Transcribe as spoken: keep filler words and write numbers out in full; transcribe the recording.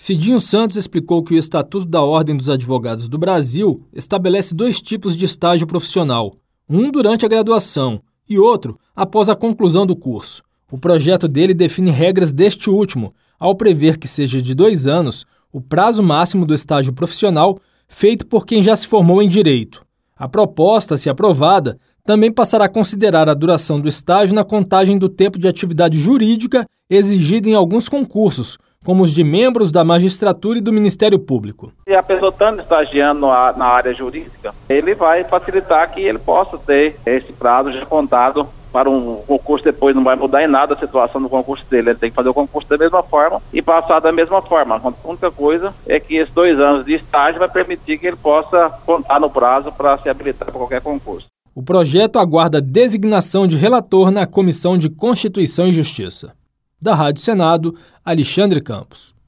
Cidinho Santos explicou que o Estatuto da Ordem dos Advogados do Brasil estabelece dois tipos de estágio profissional, um durante a graduação e outro após a conclusão do curso. O projeto dele define regras deste último, ao prever que seja de dois anos o prazo máximo do estágio profissional feito por quem já se formou em Direito. A proposta, se aprovada, também passará a considerar a duração do estágio na contagem do tempo de atividade jurídica exigida em alguns concursos, como os de membros da magistratura e do Ministério Público. Se a pessoa estando estagiando na área jurídica, ele vai facilitar que ele possa ter esse prazo já contado para um concurso. Depois não vai mudar em nada a situação do concurso dele. Ele tem que fazer o concurso da mesma forma e passar da mesma forma. A única coisa é que esses dois anos de estágio vai permitir que ele possa contar no prazo para se habilitar para qualquer concurso. O projeto aguarda designação de relator na Comissão de Constituição e Justiça. Da Rádio Senado, Alexandre Campos.